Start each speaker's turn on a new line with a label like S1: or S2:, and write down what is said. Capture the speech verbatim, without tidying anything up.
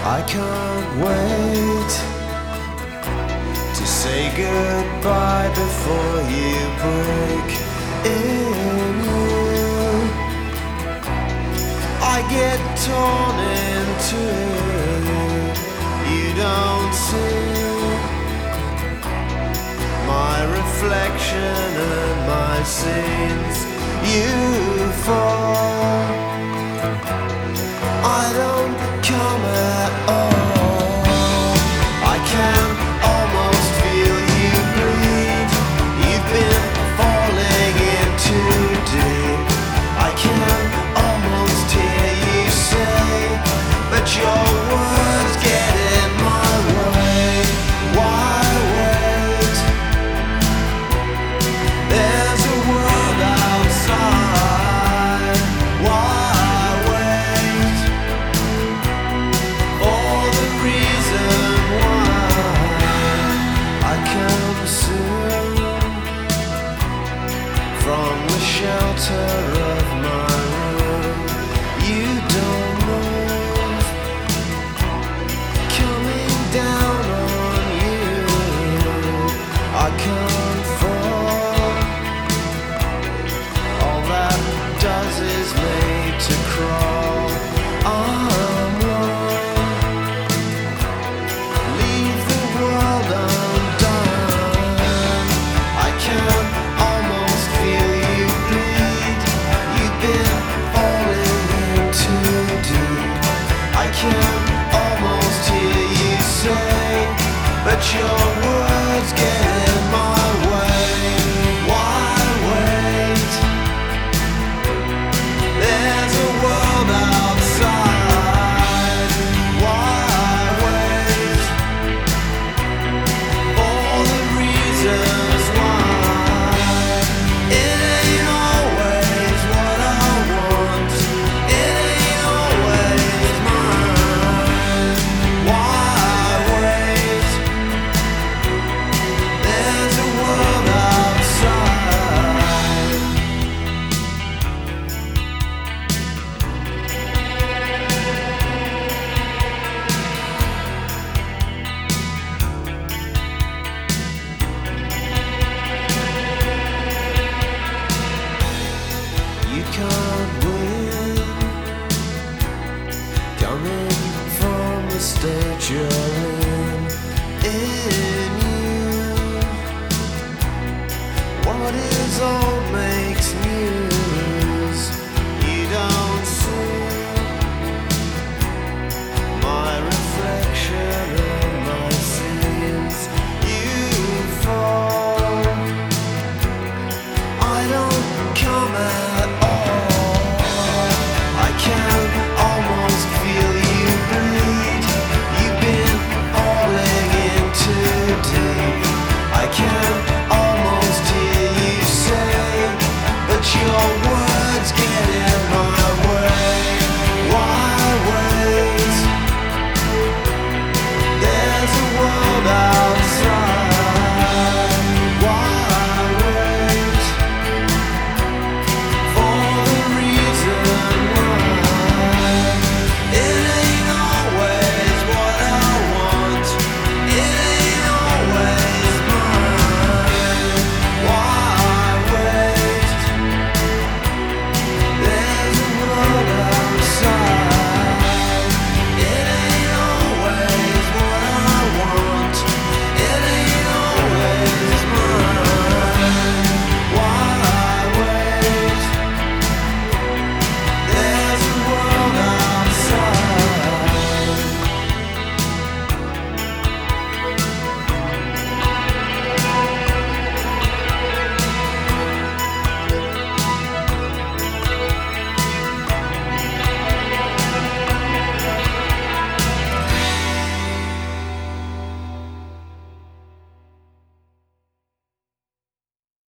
S1: I can't wait to say goodbye before you break in you. I get torn in two. You don't see my reflection and my sins. You fall. I don't come at all. I can almost feel you bleed. You've been falling in too deep. I can almost hear you say, but your words get in my way. Why wait? There's a world outside. Why wait? All the reason why I come soon from the shelter of my room. You don't move, coming down on you. I can't fall. All that does is made to crawl. I'm wrong. Leave the world undone. I can almost feel you bleed. You've been falling in too deep. I can almost hear you say, but your words get in my way. Why wait? There's a world outside. Why wait? All the reasons why. It ain't always what I want. It ain't always mine. Why wait? There's a world outside. You can't win, coming from the state you're in. In you, what is all